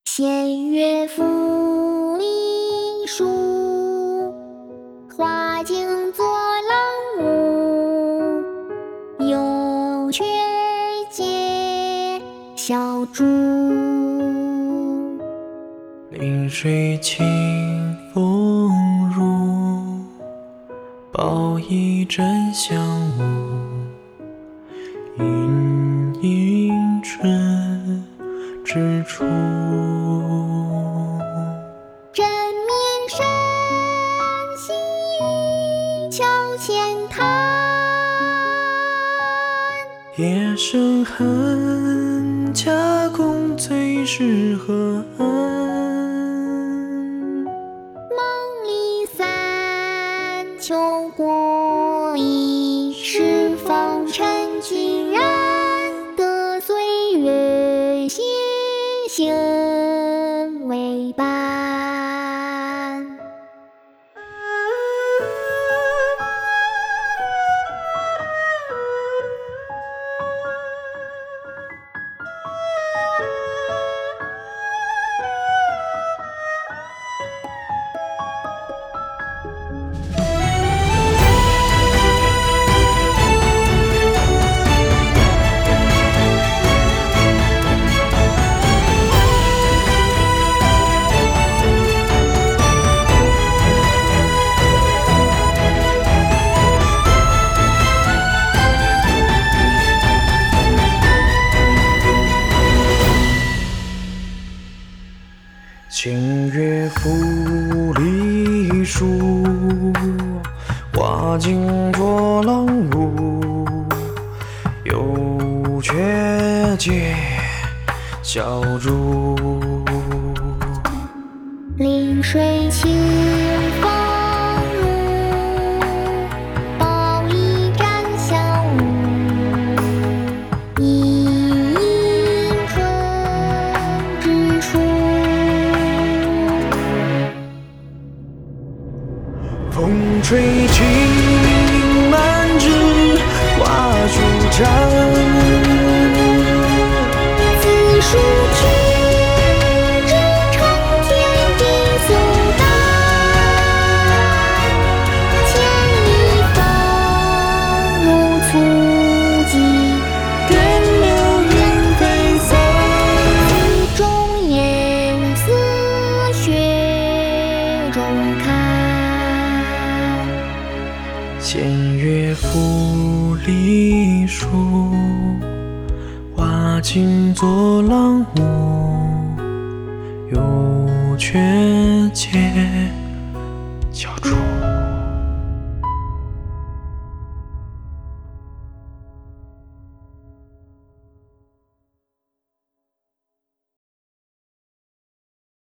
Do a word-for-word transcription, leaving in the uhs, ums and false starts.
弦乐赋隶书，花径作郎舞。有却解小竹， 临水清风入，抱一枕香雾，盈盈春之处。 枕面山溪玉桥前滩， 夜深恨，恰共最是何安？ 梦里三秋过，一世风尘尽然，得岁月写行为伴。 清乐赋隶书，花径作郎舞。有却解小竹， 临水清风入，抱一盏香雾。盈盈春之处， 风吹起满枝花树绽。 自数去至成天地肃淡，千里芳如簇骥， 点流云飞散。 丝中烟，似雪中看。 弦乐赋隶书，花径作郎舞。有却解小竹。